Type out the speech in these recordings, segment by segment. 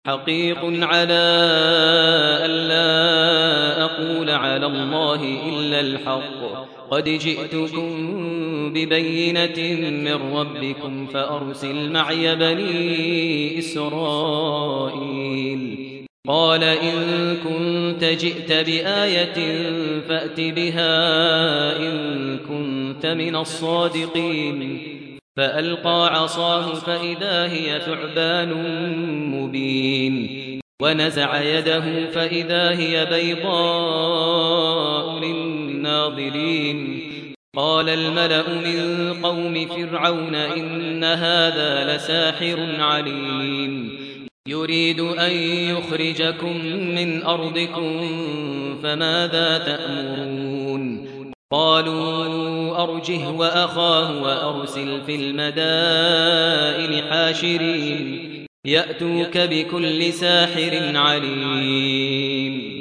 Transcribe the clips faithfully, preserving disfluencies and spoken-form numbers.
حقيق على ألا أقول على الله إلا الحق قد جئتكم ببينة من ربكم فأرسل معي بني إسرائيل قال إن كنت جئت بآية فأت بها إن كنت من الصادقين فألقى عصاه فإذا هي ثعبان مبين ونزع يده فإذا هي بيضاء للناظرين قال الملأ من قوم فرعون إن هذا لساحر عليم يريد أن يخرجكم من أرضكم فماذا تأمرون قالوا أرجه وأخاه وأرسل في المدائن حاشرين يأتوك بكل ساحر عليم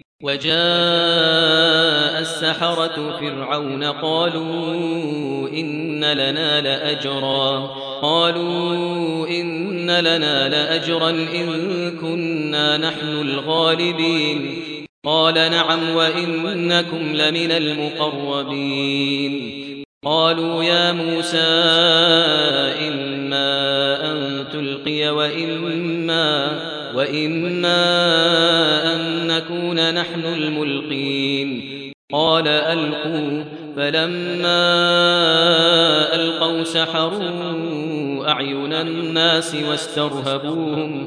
وجاء السحرة فرعون قالوا إن لنا لأجرا قالوا إن لنا لأجرا إن كنا نحن الغالبين قال نعم وإنكم لمن المقربين قالوا يا موسى إما أن تلقي وإما, وإما أن نكون نحن الملقين قال ألقوا فلما ألقوا سحروا أعين الناس واسترهبوهم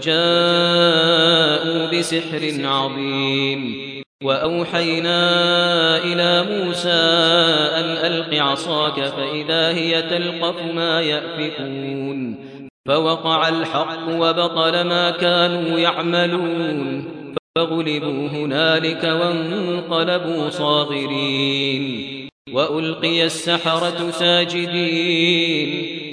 وجاءوا بسحر عظيم وأوحينا إلى موسى أن ألق عصاك فإذا هي تلقف ما يأفكون فوقع الحق وبطل ما كانوا يعملون فغلبوا هنالك وانقلبوا صاغرين وألقي السحرة ساجدين